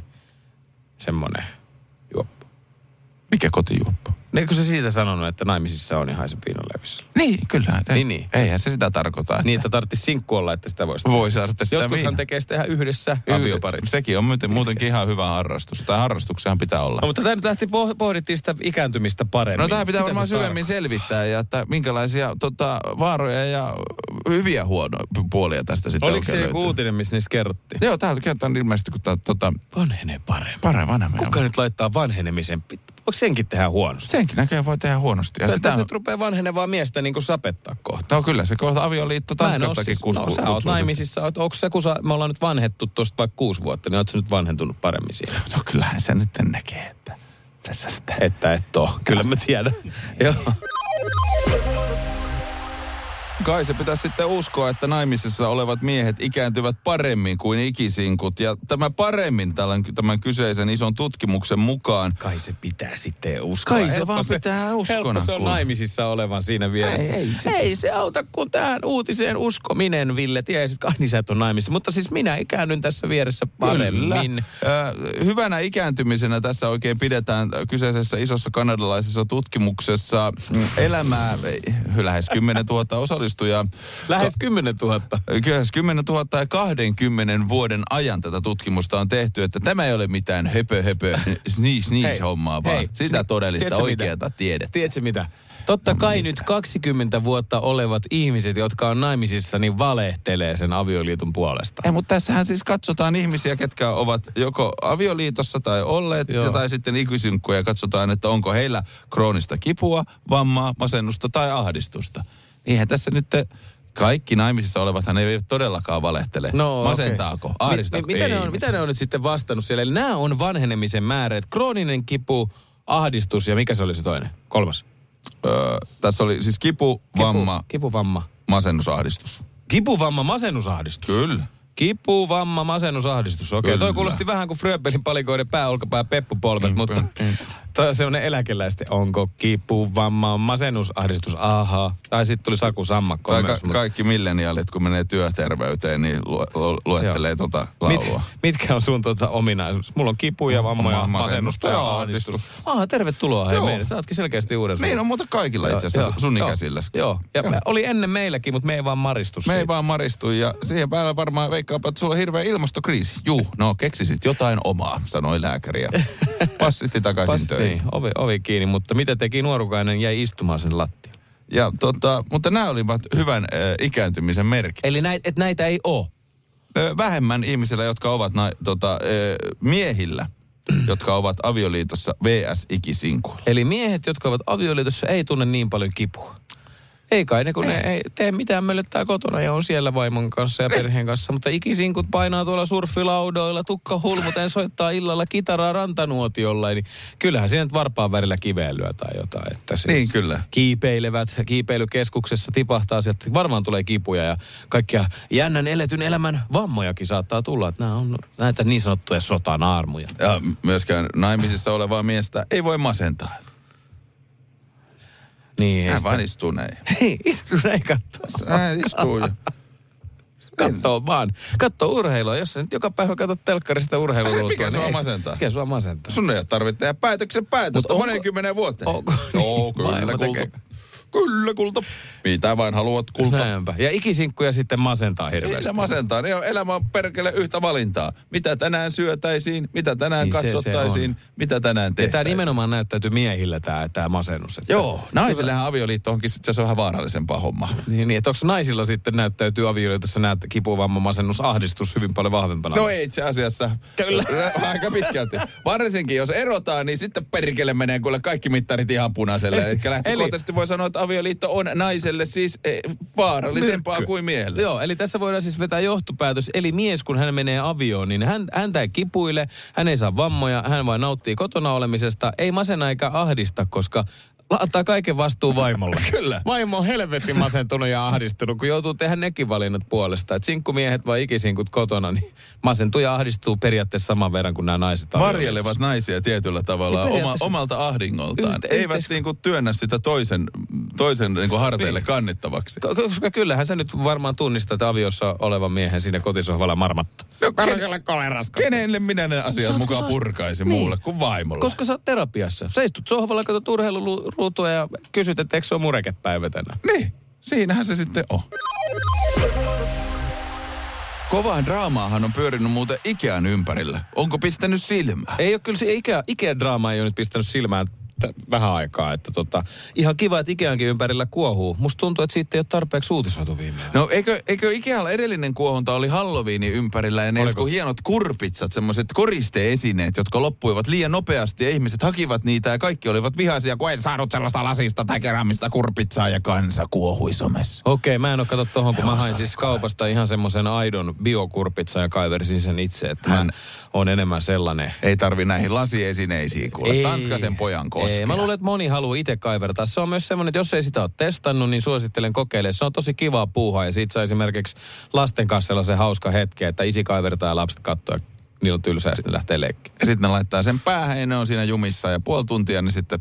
semmoinen juoppo. Mikä kotijuoppo? Eikö se siitä sanonut, että naimisissa on ja haise viinanlöyvissä? Niin, kyllä. Niin. Eihän se sitä tarkoita. Että... Niin, että tarvitsisi sinkku olla, että sitä voisi. Voi saada sitä Jotkuthan tekee sitä ihan yhdessä avioparit. Sekin on muutenkin ihan hyvä harrastus. Tai harrastuksehan pitää olla. No, mutta tämä nyt pohdittiin sitä ikääntymistä paremmin. No tämä pitää varmaan syvemmin selvittää, ja että minkälaisia vaaroja ja hyviä puolia tästä sitten oliko se joku uutinen, missä niistä kerrottiin? Joo, täällä kerrotaan ilmeisesti, kun vanhenee paremmin. Kuka nyt laittaa vanhenemisen? Voiko senkin tehdä huonosti? Senkin näköjään voi tehdä huonosti. Ja tässä nyt rupeaa vanhenevaa miestä niin kuin sapettaa kohta. No kyllä, se kohta avioliitto Tanskastakin kuskuu. No sä oot naimisissa. Onko se, kun me ollaan nyt vanhettu tuosta vaikka 6 vuotta, niin ootko sä nyt vanhentunut paremmin siinä? No kyllähän se nyt näkee, että tässä sitä. Että et oo. Kyllä mä tiedän. Joo. Kai se pitäisi sitten uskoa, että naimisissa olevat miehet ikääntyvät paremmin kuin ikisinkut. Ja tämä paremmin tämän kyseisen ison tutkimuksen mukaan. Kai se pitää sitten uskoa. Kai se vaan pitää uskona. Se on naimisissa olevan siinä vieressä. Ei se auta kuin tähän uutiseen uskominen, Ville. Tiesit, kai niin sä et ole naimisissa. Mutta siis minä ikäännyn tässä vieressä paremmin. Hyvänä ikääntymisenä tässä oikein pidetään kyseisessä isossa kanadalaisessa tutkimuksessa elämää lähes 10 000 osallistujaa. Lähes 10 000. Kyllä, 10 000 ja 20 vuoden ajan tätä tutkimusta on tehty, että tämä ei ole mitään höpö sniis hommaa, vaan sitä todellista oikeata tiedettä. Tiedätkö mitä? Totta kai nyt 20 vuotta olevat ihmiset, jotka on naimisissa, niin valehtelee sen avioliiton puolesta. Ei, mutta tässähän siis katsotaan ihmisiä, ketkä ovat joko avioliitossa tai olleet, tai sitten ikisinkkuja, ja katsotaan, että onko heillä kroonista kipua, vammaa, masennusta tai ahdistusta. Eihän tässä nyt kaikki naimisissa olevathan ei todellakaan valehtele. No, masentaako? Ahdistaako? Mitä ne on nyt sitten vastannut siellä? Eli nämä on vanhenemisen määreet. Krooninen kipu, ahdistus ja mikä se oli se toinen? 3. Tässä oli siis kipu, vamma. Masennusahdistus. Kipu, vamma, masennusahdistus. Kyllä. Kipu, vamma, masennusahdistus. Okei, toi kuulosti vähän kuin Fröbelin palikoiden pääolkapää peppupolvet, mutta Toi on semmoinen eläkeläisten, onko kipu, vamma, masennusahdistus, ahaa. Tai sitten tuli Saku Sammakko. Tai kaikki milleniaalit, kun menee työterveyteen, niin luettelee tuota laulua. Mitkä on sun ominaisuus? Mulla on kipuja, vammoja, masennusta ja ahdistusta. Tervetuloa. Hei meille. Sä ootkin selkeästi uuden Niin on muuta kaikilla itse asiassa sun ikäisillä. Joo. Ja oli ennen meilläkin, mutta me ei vaan maristu. Me ei vaan maristu ja siihen päällä varmaan veikkaapa, että sulla on hirveä ilmastokriisi. Keksisit jotain omaa, sanoi lääkäri ja passitti takaisin töihin. Niin, ovi kiinni, mutta mitä teki nuorukainen, jäi istumaan sen lattiaan. Ja mutta nämä olivat hyvän ikääntymisen merkit. Eli näitä ei ole? Vähemmän ihmisillä, jotka ovat miehillä, jotka ovat avioliitossa vs. ikisinkuilla. Eli miehet, jotka ovat avioliitossa, ei tunne niin paljon kipua. Ei kai ne, kun ne ei tee mitään möllöttää kotona ja on siellä vaimon kanssa ja perheen kanssa. Mutta ikisinkut painaa tuolla surfilaudoilla, tukka hulmuten soittaa illalla kitaraa rantanuotiolla. Niin kyllähän siinä nyt varpaan värillä kiveilyä tai jotain. Että siis niin kyllä. Kiipeilevät kiipeilykeskuksessa tipahtaa sieltä. Varmaan tulee kipuja ja kaikkia jännän eletyn elämän vammojakin saattaa tulla. Että nämä on näitä niin sanottuja sotanaarmuja. Ja myöskään naimisissa olevaa miestä ei voi masentaa. Niin, hän vaan istuu näin. Hei, istuu näin kattoo. Hän istuu jo. Kattoo vaan. Kattoo urheilua. Jos sä nyt joka päivä katsot telkkarista urheilua. Mikä sua masentaa? Mikä sua masentaa? Sun ei tarvitse tehdä päätöstä monen 10 vuoteen. Joo, kyllä kulta. Kyllä kulta. Mitä vain haluat kulta. Näinpä. Ja ikisinkkuja sitten masentaa hirveästi. Niitä masentaa. Elämä on perkele yhtä valintaa. Mitä tänään syötäisiin, mitä tänään katsottaisiin, mitä tänään tehtäisiin. Ja tämä nimenomaan näyttäytyy miehillä tämä masennus. Että joo, naisillehän avioliitto onkin se on vähän vaarallisempaa hommaa. Niin, että onko naisilla sitten näyttäytyy avioliitossa kipuvamma, masennus, ahdistus hyvin paljon vahvempana? No ei itse asiassa. Kyllä. Aika pitkälti. Varsinkin jos erotaan, niin sitten perkele menee kuule kaikki mittarit ihan punaiselle. Eli lähtökohtaisesti voi sanoa, että avioliitto on naiselle siis vaarallisempaa kuin miehelle. Joo, eli tässä voidaan siis vetää johtopäätös. Eli mies, kun hän menee avioon, niin häntä ei kipuile, hän ei saa vammoja, hän vain nauttii kotona olemisesta. Ei masena eikä ahdista, koska laittaa kaiken vastuun vaimolle. Kyllä. Vaimo on helvetin masentunut ja ahdistunut, kun joutuu tehdä nekin valinnat puolesta. Että sinkkumiehet vai ikisinkut kotona, niin masentuu ja ahdistuu periaatteessa saman verran kuin nämä naiset. Varjelevat naisia tietyllä tavalla omalta ahdingoltaan. Eivät niinku työnnä sitä toisen niinku harteille kannettavaksi. Koska kyllähän sä nyt varmaan tunnistat aviossa olevan miehen siinä kotisohvalla marmatta. Kenelle minä ne asiat mukaan purkaisin muulle kuin vaimolle? Koska sä oot terapiassa. Sä istut sohvalla, katsot urheiluruutua ja kysyt, että eikö se ole murekepäivä tänään? Niin, siinähän se sitten on. Kovaa draamaahan on pyörinyt muuten Ikean ympärillä. Onko pistänyt silmää? Ei ole kyllä se Ikea-draama ei ole nyt pistänyt silmään vähän aikaa. Että ihan kiva, että Ikeankin ympärillä kuohuu. Musta tuntuu, että siitä ei ole tarpeeksi uutisoitu viimein. No eikö Ikealla edellinen kuohunta oli Halloweenin ympärillä ja ne jotkut hienot kurpitsat, semmoiset koristeesineet, jotka loppuivat liian nopeasti ja ihmiset hakivat niitä ja kaikki olivat vihaisia, kun en saanut sellaista lasista tai keräämistä kurpitsaa ja kansa kuohui somessa. Okei, mä en ole katsottu tohon, kun mä hain siis kaupasta ihan semmoisen aidon biokurpitsan ja kaiversin sen itse, että mä on enemmän sellainen. Ei tarvi näihin lasiesineisiin kuule. Tanskasen pojan koskea. Ei, mä luulen, että moni haluaa itse kaivertaa. Se on myös semmoinen, että jos ei sitä ole testannut, niin suosittelen kokeilemaan. Se on tosi kivaa puuhaa ja siitä saa esimerkiksi lasten kanssa sellaisen hauska hetki, että isi kaivertaa ja lapset katsoo ja niillä on tylsää ja sitten ne lähtee leikkiin. Ja sitten ne laittaa sen päähän ja ne on siinä jumissa ja puoli tuntia niin sitten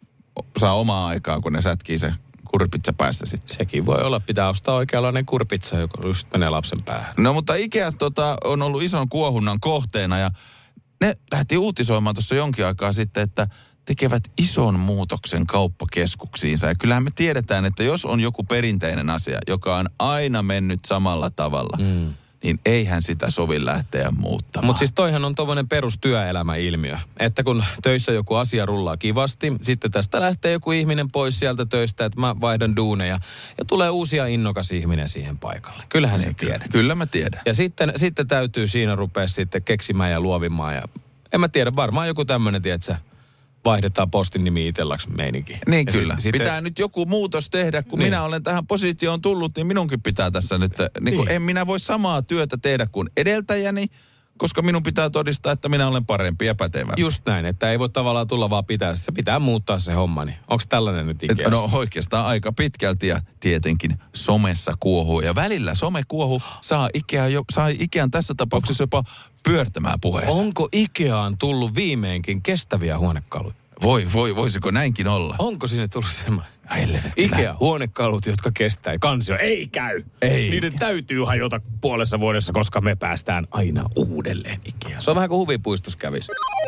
saa omaa aikaa, kun ne sätkii se kurpitsa päässä sitten. Sekin voi olla, pitää ostaa oikeanlainen kurpitsa, joka just menee lapsen päähän. No mutta Ikeasta on ollut ison kuohunnan kohteena ja ne lähti uutisoimaan tuossa jonkin aikaa sitten, että tekevät ison muutoksen kauppakeskuksiinsa. Ja kyllähän me tiedetään, että jos on joku perinteinen asia, joka on aina mennyt samalla tavalla, niin eihän sitä sovi lähteä muuttamaan. Mutta siis toihan on tommoinen perustyöelämäilmiö, että kun töissä joku asia rullaa kivasti, sitten tästä lähtee joku ihminen pois sieltä töistä, että mä vaihdan duuneja ja tulee uusia innokas ihminen siihen paikalle. Kyllähän se tiedät. Kyllä mä tiedän. Ja sitten täytyy siinä rupea sitten keksimään ja luovimaan ja en mä tiedä, varmaan joku tämmöinen, tietsä, vaihdetaan postin nimi itselläksi meininkin. Niin ja kyllä. Pitää nyt joku muutos tehdä, kun minä olen tähän positioon tullut, niin minunkin pitää tässä nyt, en minä voi samaa työtä tehdä kuin edeltäjäni, koska minun pitää todistaa, että minä olen parempi ja pätevämpi. Just näin, että ei voi tavallaan tulla vaan pitää, se pitää muuttaa se homma, niin onko tällainen nyt Ikeassa? No oikeastaan aika pitkälti ja tietenkin somessa kuohuu ja välillä somekuohu saa Ikean tässä tapauksessa jopa pyörtämään puheessa. Onko Ikeaan tullut viimeinkin kestäviä huonekaluja? Voisiko näinkin olla? Onko sinne tullut semmoinen? Ikea huonekalut, jotka kestää kansio. Ei käy. Ei. Niiden täytyy hajota puolessa vuodessa, koska me päästään aina uudelleen Ikea. Se on vähän kuin huvipuistossa kävisi.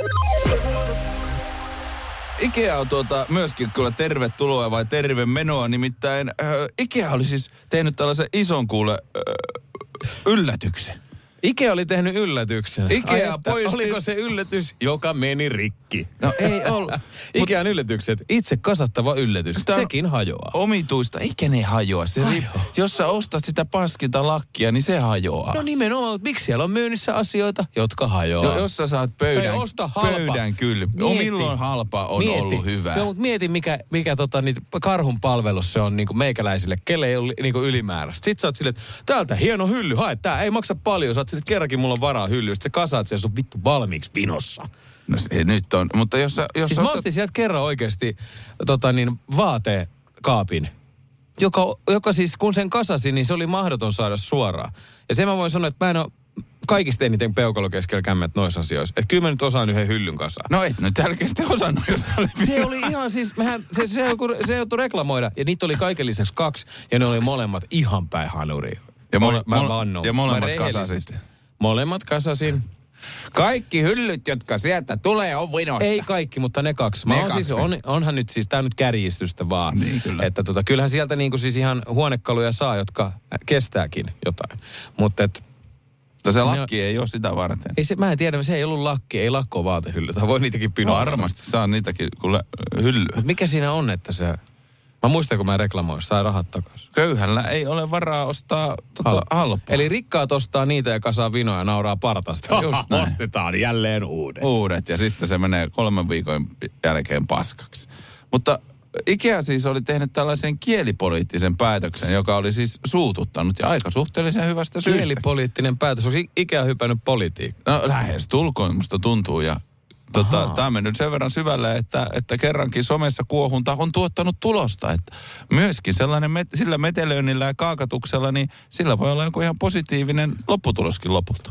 Ikea on myöskin kyllä tervetuloa vai terve menoa, nimittäin Ikea oli siis tehnyt tällaisen ison yllätyksen. Ikea oli tehnyt yllätyksen. Ikea poisti... Oliko se yllätys, joka meni rikki? No ei ollut. Ikean yllätykset, itse kasattava yllätys, sekin hajoaa. Omituista, ikinä ei hajoa. Jos sä ostat sitä paskinta lakkia, niin se hajoaa. No nimenomaan, miksi siellä on myynnissä asioita, jotka hajoaa? No, jos sä saat pöydän kyllä. Milloin halpa on ollut hyvä. No, mutta mieti, mikä karhun palvelus se on niinku meikäläisille, kelle ei ole niinku ylimääräistä. Sitten sä oot silleen, että täältä hieno hylly, hae tää, ei maksa paljon. Sä oot silleen, että kerrankin mulla on varaa hyllystä. Sä kasaat sen, se on vittu valmiiksi pinossa. No se nyt on, mutta jos siis mä ostin sieltä kerran oikeasti vaatekaapin, joka siis kun sen kasasin, niin se oli mahdoton saada suoraan. Ja sen mä voin sanoa, että mä en ole kaikista eniten peukalo keskellä kämmät noissa asioissa. Että kyllä mä nyt osaan yhden hyllyn kasaan. No et nyt selkeästi osannut, jos oli... Se oli ihan siis, se joutui reklamoida. Ja niitä oli kaiken lisäksi 2, ja ne oli molemmat ihan päin hanuriin. Ja molemmat kasasit. Molemmat kasasin. Kaikki hyllyt, jotka sieltä tulee, on vinossa. Ei kaikki, mutta ne 2. Onhan nyt siis, tää on nyt kärjistystä vaan. Niin, kyllä. Että kyllähän sieltä niinku siis ihan huonekaluja saa, jotka kestääkin jotain. Mutta se lakki ei ole sitä varten. Mä en tiedä, se ei ollut lakki, ei lakko vaatehylly. Tai voi niitäkin pinoa. Varmasti saa niitäkin kuule hyllyä. Mutta mikä siinä on, että se... Mä muistan, kun mä reklamoin, sai rahat takaisin. Köyhällä ei ole varaa ostaa halpaa. Eli rikkaat ostaa niitä ja kasaa vinoja ja nauraa partasta. Just näin. Ostetaan jälleen uudet. Ja sitten se menee 3 viikon jälkeen paskaksi. Mutta Ikea siis oli tehnyt tällaisen kielipoliittisen päätöksen, joka oli siis suututtanut ja aika suhteellisen hyvästä syystä. Kielipoliittinen päätös. Onko Ikea hypännyt politiikkaan? No lähes tulkoon, musta tuntuu ja... Tämä on mennyt sen verran syvälle, että kerrankin somessa kuohunta on tuottanut tulosta. Että myöskin sellainen sillä metelöinnillä ja kaakatuksella, niin sillä voi olla joku ihan positiivinen lopputuloskin lopulta.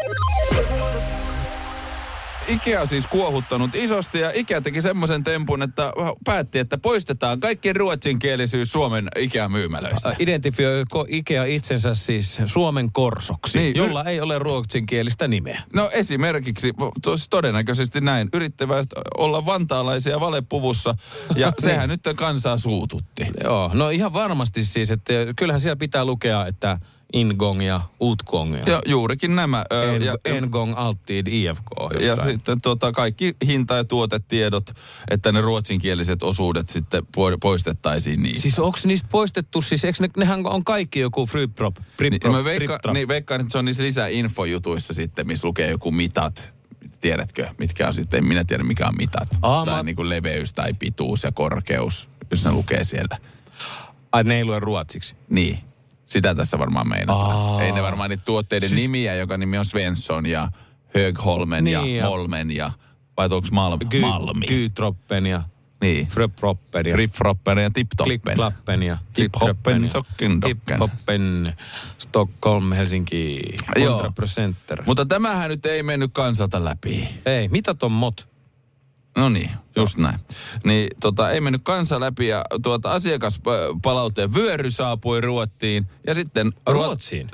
Ikea siis kuohuttanut isosti ja Ikea teki semmoisen tempun, että päätti, että poistetaan kaikkien ruotsinkielisyys Suomen Ikea-myymälöistä. Identifioi Ikea itsensä siis Suomen korsoksi, niin, jolla ei ole ruotsinkielistä nimeä. No esimerkiksi, todennäköisesti näin, yrittävät olla vantaalaisia valepuvussa ja sehän nyt kansaa suututti. Joo, no ihan varmasti siis, että kyllähän siellä pitää lukea, että Ingong ja Utkong. Ja juurikin nämä. Engong altid IFK. Jossain. Ja sitten kaikki hinta- ja tuotetiedot, että ne ruotsinkieliset osuudet sitten poistettaisiin niistä. Siis onko niistä poistettu, siis nehän on kaikki joku free-prop? Niin veikkaan, että se on niissä lisäinfojutuissa sitten, missä lukee joku mitat. Tiedätkö, mitkä on sitten, en minä tiedä mikä on mitat. Tai niin kuin leveys tai pituus ja korkeus, jos ne lukee siellä. Ai ne ei lue ruotsiksi? Niin. Sitä tässä varmaan meinataan. Ei ne varmaan niitä tuotteiden nimiä, joka nimi on Svensson ja Högholmen niin, ja Molmen ja... Vai onko Malmi? Gytroppen ja... Niin. Fröproppen ja... Frippfroppen ja Tiptoppen. Klippklappen ja... Tiphoppen, Hiphoppen, Stockholm, Helsinki, 100%. Mutta tämähän nyt ei mennyt kansalta läpi. Ei, mitä ton mot? No niin, just näin. Niin ei mennyt kansa läpi ja asiakaspalauteen vyöry saapui Ruottiin ja sitten... Ruotsiin?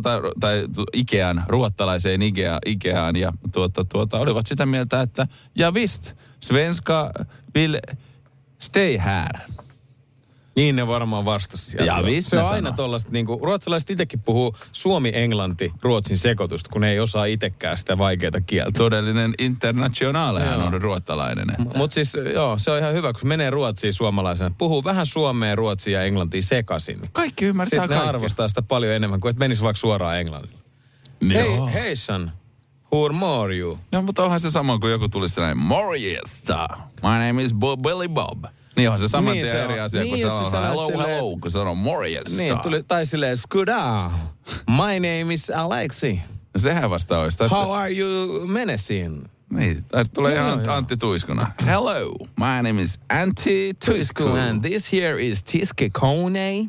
Ikean, ruottalaiseen Ikeaan ja olivat sitä mieltä, että ja visst, svenska vill stay här. Niin ne varmaan vastasi sieltä. Ja visst, se on aina tollaista, niinku, ruotsalaiset itsekin puhuu suomi-englanti ruotsin sekoitusta, kun ne ei osaa itsekään sitä vaikeaa kieltä. Todellinen internationaalehan on ruottalainen. Mutta siis joo, se on ihan hyvä, kun menee Ruotsiin suomalaisena. Puhuu vähän suomea, ruotsia ja englantia sekaisin. Kaikki ymmärtää kaikkea. Sitten ne arvostaa sitä paljon enemmän kuin, että menisi vaikka suoraan englannille. Hei son, who are you? No, mutta onhan se sama, kun joku tulisi näin, Morjesta, my name is Billy Bob. Niin on se saman tien eri asia, kun sanoo hello, kun sanoo morjesta. Niin, tai silleen, skuda, my name is Alexi. Sehän vasta olisi. How are you menacing? Niin, tästä tulee ihan Antti Tuiskuna. Hello, my name is Antti Tuiskuna. And this here is Tiske Kone.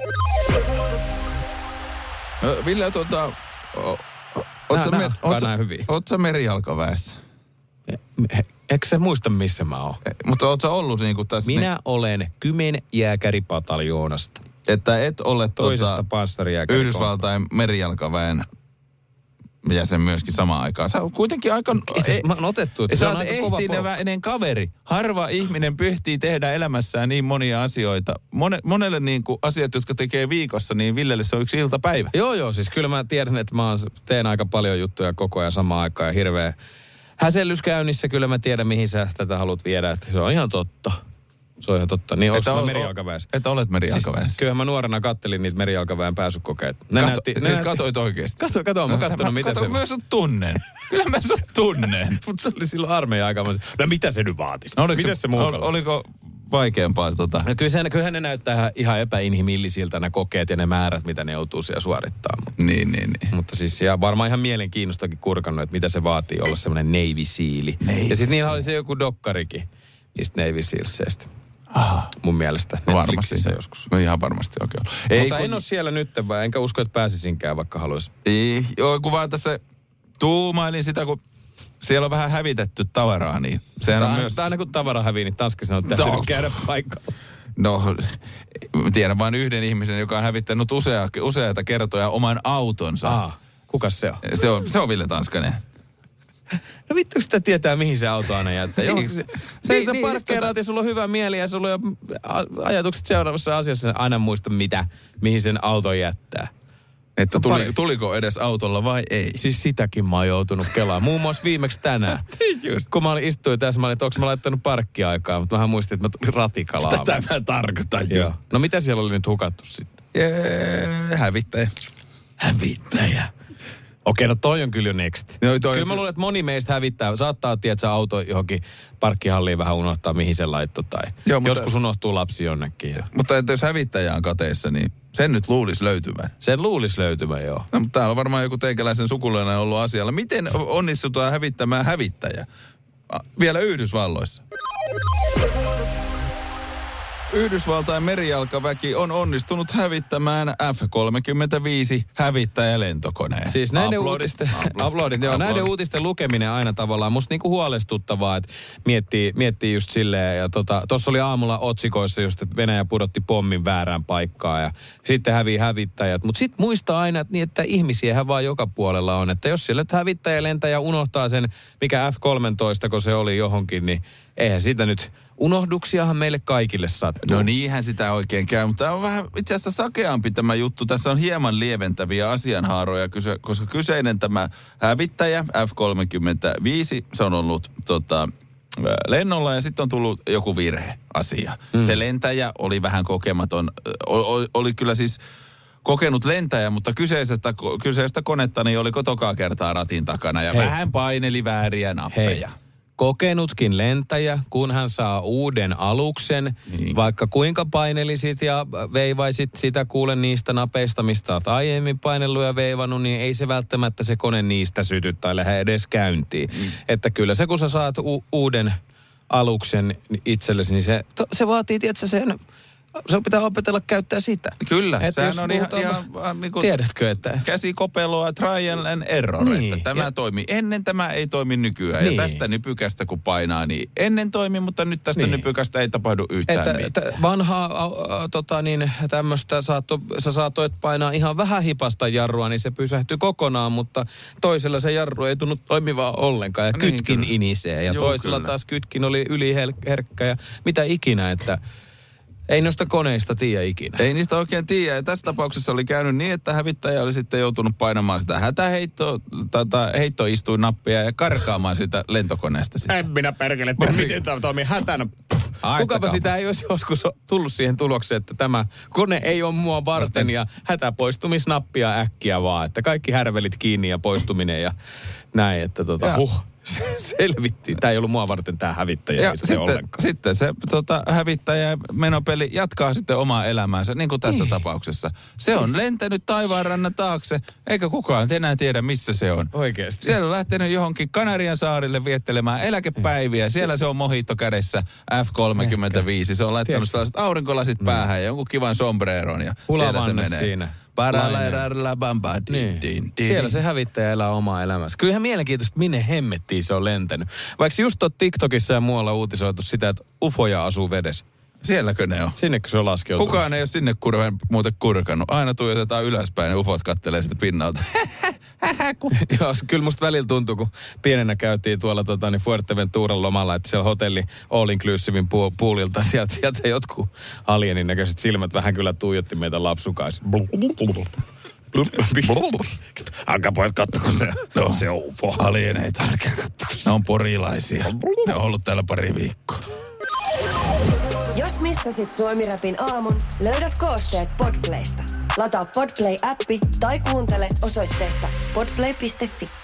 Ville, oot sä merijalkaväessä? Eikö sä muista, missä mä oon? Mutta ootko sä ollut niinku tässä... Minä olen Kymen-jääkäripataljoonasta. Että et ole Toisesta panssariääkäri. Yhdysvaltain merijalkaväen jäsen myöskin samaan aikaan. Sä oot kuitenkin aika... Mä oon otettu, että se on aika kova ehtineväinen kaveri. Harva ihminen pyhtii tehdä elämässään niin monia asioita. Monelle niin kuin asiat, jotka tekee viikossa, niin Villelle se on yksi iltapäivä. Joo, siis kyllä mä tiedän, että teen aika paljon juttuja koko ajan samaan aikaan ja hirveä häsellys käynnissä. Kyllä mä tiedän, mihin sä tätä haluat viedä. Että se on ihan totta. Se on ihan totta. Niin onko mä merijalkaväessä? Että olet merijalkaväessä. Siis, kyllä mä nuorena kattelin niitä merijalkaväen pääsykokeita. Katoit oikeesti? Kato, mä kattonut mitä se... Mä sut tunnen. Kyllä mä sut tunnen. Mutta se oli silloin armeijan aikaa. No mitä se nyt vaatisi? No, Mitäs se muukalla? Oliko vaikeampaa No, kyllähän ne näyttää ihan epäinhimillisiltä ne kokeet ja ne määrät, mitä ne joutuu siellä suorittamaan. Niin. Mutta siis ja varmaan ihan mielenkiinnostakin kurkannut, että mitä se vaatii olla semmoinen Navy Seali. Ja sitten niillä oli se joku dokkarikin niistä Navy Sealsseistä. Mun mielestä Netflixissä joskus. No ihan varmasti oikein. Mutta en ole siellä nyt, enkä usko, että pääsisinkään, vaikka haluaisin. Joo, kun vaan tässä tuumailin sitä, kun siellä on vähän hävitetty tavaraa, niin sehän on myös... Aina kun tavara hävii, niin Tanskassa on täytynyt käydä paikalla. No, tiedän vain yhden ihmisen, joka on hävittänyt useita kertoja oman autonsa. Kukas se on? Se on Ville Tanskanen. No vittu, sitä tietää, mihin se auto aina jättää. Sä parkkeeraat ja sulla on hyvä mieli ja sulla on ajatukset seuraavassa asiassa. Aina muista, mihin sen auto jättää. Että tuliko edes autolla vai ei? Siis sitäkin mä oon joutunut kelaamaan. Muun muassa viimeksi tänään. Just. Kun mä istuin tässä, mä olin, että onko mä laittanut parkkiaikaa, mutta mähän muistin, että mä tulin ratikalla. Tätä mä tarkoitan just. No mitä siellä oli nyt hukattu sitten? Hävittäjä. Okei, no toi on kyllä jo next. Kyllä mä luulen, että moni meistä hävittää. Saattaa tietää, auto johonkin parkkihalliin vähän unohtaa, mihin se laittoi. Tai joskus unohtuu lapsi jonnekin. Mutta jos hävittäjä on kateissa, niin sen nyt luulisi löytyvän. Sen luulisi löytyvän, joo. No, mutta täällä on varmaan joku teikäläisen sukulainen ollut asialla. Miten onnistutaan hävittämään hävittäjä? Vielä Yhdysvalloissa. Yhdysvaltain merijalkaväki on onnistunut hävittämään F-35 hävittäjälentokoneen. Siis näiden näiden uutisten lukeminen aina tavallaan musta niinku huolestuttavaa, että miettii just silleen. Ja tossa oli aamulla otsikoissa just, että Venäjä pudotti pommin väärään paikkaan ja sitten hävittäjät. Mutta sitten muistaa aina, että ihmisiähän vaan joka puolella on. Että jos siellä hävittäjälentäjä unohtaa sen, mikä F-13, kun se oli johonkin, niin eihän sitä nyt... Unohduksiahan meille kaikille sattuu. No niinhän sitä oikein käy, mutta tämä on vähän itse asiassa sakeampi tämä juttu. Tässä on hieman lieventäviä asianhaaroja, koska kyseinen tämä hävittäjä F-35, se on ollut lennolla ja sitten on tullut joku virheasia. Se lentäjä oli vähän kokematon, oli kyllä siis kokenut lentäjä, mutta kyseistä konetta niin oli tokaa kertaa ratin takana ja vähän paineli vääriä nappeja. Kokenutkin lentäjä, kun hän saa uuden aluksen, vaikka kuinka painelisit ja veivaisit sitä kuule niistä napeista, mistä olet aiemmin painellut ja veivannut, niin ei se välttämättä se kone niistä syty tai lähde edes käyntiin. Että kyllä se, kun sä saat uuden aluksen itsellesi, niin se vaatii, tietsä, se pitää opetella käyttää sitä. Kyllä, sehän on ihan niin kuin tiedätkö, että käsikopeloa, trial and error, niin, että tämä toimii. Ennen tämä ei toimi nykyään. Niin. Ja tästä nypykästä kun painaa, niin ennen toimi, mutta nyt tästä nypykästä ei tapahdu yhtään mitään. Vanhaa tämmöistä sä saatoit painaa ihan vähän hipasta jarrua, niin se pysähtyy kokonaan, mutta toisella se jarru ei tunnu toimivaa ollenkaan ja kytkin inisee. Ja toisella taas kytkin oli yliherkkä ja mitä ikinä, että ei noista koneista tiedä ikinä. Ei niistä oikein tiedä. Ja tässä tapauksessa oli käynyt niin, että hävittäjä oli sitten joutunut painamaan sitä heittoistuinnappia ja karkaamaan sitä lentokoneesta. En minä perkele, miten tämä toimii hätänä. Kukapa sitä ei olisi joskus tullut siihen tulokseen, että tämä kone ei ole mua varten ja hätäpoistumisnappia äkkiä vaan. Että kaikki härvelit kiinni ja poistuminen ja näin, että selvittiin. Tämä ei ollut mua varten tämä hävittäjä. Ja sitten se hävittäjä menopeli jatkaa sitten omaa elämäänsä, niin kuin tässä tapauksessa. Se on lentänyt taivaanrannan taakse, eikä kukaan enää tiedä, missä se on. Oikeasti. Siellä on lähtenyt johonkin Kanarian saarille viettelemään eläkepäiviä. Siellä se on mojito kädessä F-35. Se on laittanut sellaiset aurinkolasit päähän ja jonkun kivan sombreron ja siellä se menee. Siinä. Niin. Siellä se hävittäjä elää omaa elämänsä. Kyllähän mielenkiintoista, minne hemmettiin se on lentänyt. Vaikka just on TikTokissa ja muualla uutisoitu sitä, että ufoja asuu vedessä. Sielläkö ne on? Sinnekö se on laskeutunut? Kukaan ei ole sinne muuten kurkannut. Aina tuijotetaan ylöspäin ja ufot kattelee sitä pinnalta. Joo, kyllä musta välillä tuntuu, kun pienenä käytiin tuolla Fuerteventuran lomalla, että siellä hotelli all inclusivein poolilta sieltä jotkut alienin näköiset silmät vähän kyllä tuijotti meitä lapsukaisin. Älkää pojat kattoko se. No se on ufo. Alieneita. Älkää kattoko. Ne on porilaisia. Ne on ollut täällä pari viikkoa. Jos missasit Suomi-rapin aamun, löydät koosteet Podplaysta. Lataa Podplay-appi tai kuuntele osoitteesta podplay.fi.